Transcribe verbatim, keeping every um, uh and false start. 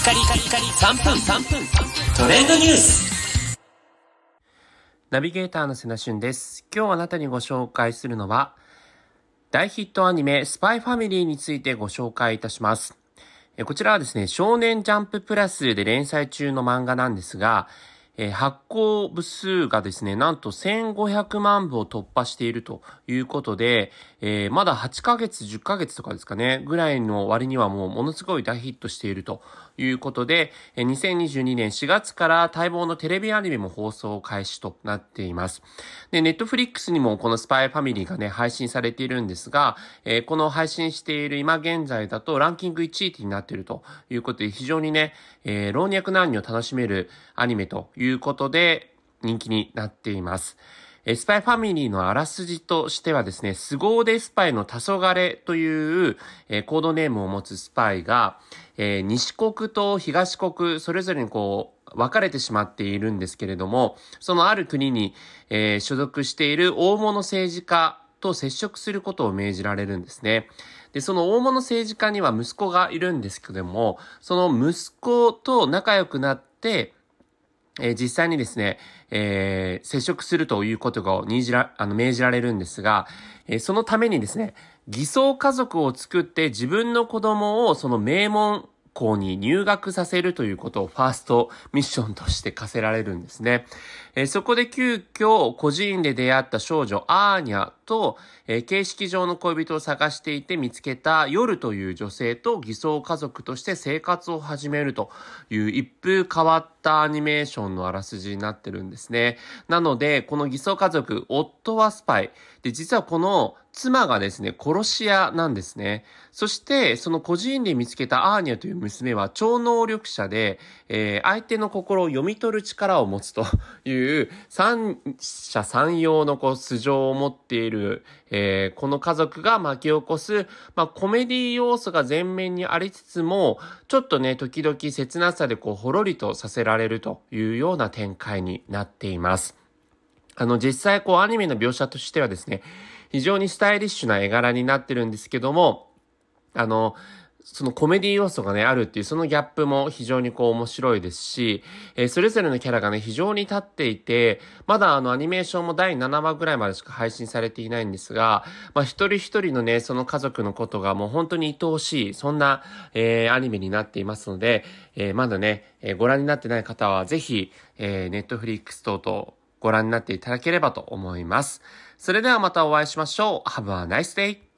カリカリカリさんぷんさんぷんトレンドニュース。 ナビゲーターの瀬名俊です。今日あなたにご紹介するのは大ヒットアニメスパイファミリーについてご紹介いたします。こちらはですね、少年ジャンププラスで連載中の漫画なんですが、えー、発行部数がですね、なんとせんごひゃくまんぶを突破しているということで、えー、まだはちかげつ、じゅっかげつとかですかね、ぐらいの割にはもうものすごい大ヒットしているということで、えー、にせんにじゅうにねんしがつから待望のテレビアニメも放送開始となっています。で、ネットフリックスにもこのスパイファミリーがね、配信されているんですが、えー、この配信している今現在だとランキングいちいになっているということで、非常にね、えー、老若男女楽しめるアニメということで人気になっています。スパイファミリーのあらすじとしてはですね、凄腕スパイの黄昏という、えー、コードネームを持つスパイが、えー、西国と東国それぞれにこう分かれてしまっているんですけれども、そのある国に、えー、所属している大物政治家と接触することを命じられるんですね。で、その大物政治家には息子がいるんですけども、その息子と仲良くなって、えー、実際にですね、えー、接触するということが命じら、あの、命じられるんですが、えー、そのためにですね、偽装家族を作って自分の子供をその名門校に入学させるということをファーストミッションとして課せられるんですね。えー、そこで急遽孤児院で出会った少女アーニャと、えー、形式上の恋人を探していて見つけた夜という女性と偽装家族として生活を始めるという一風変わったアニメーションのあらすじになってるんですね。なので、この偽装家族、夫はスパイ。で、実はこの妻がですね、殺し屋なんですね。そして、その孤児院で見つけたアーニャという娘は超能力者で、えー、相手の心を読み取る力を持つという三者三様のこう素性を持っている、えー、この家族が巻き起こす、まあ、コメディ要素が前面にありつつも、ちょっとね、時々切なさでこうほろりとさせられるというような展開になっています。あの、実際こうアニメの描写としてはですね、非常にスタイリッシュな絵柄になってるんですけども、あの、そのコメディ要素がね、あるっていうそのギャップも非常にこう面白いですし、えー、それぞれのキャラがね、非常に立っていて、まだあのアニメーションもだいななわぐらいまでしか配信されていないんですが、まあ一人一人のね、その家族のことがもう本当に愛おしい、そんな、えー、アニメになっていますので、えー、まだね、えー、ご覧になってない方はぜひ、えー、ネットフリックス等々ご覧になっていただければと思います。それではまたお会いしましょう。Have a nice day!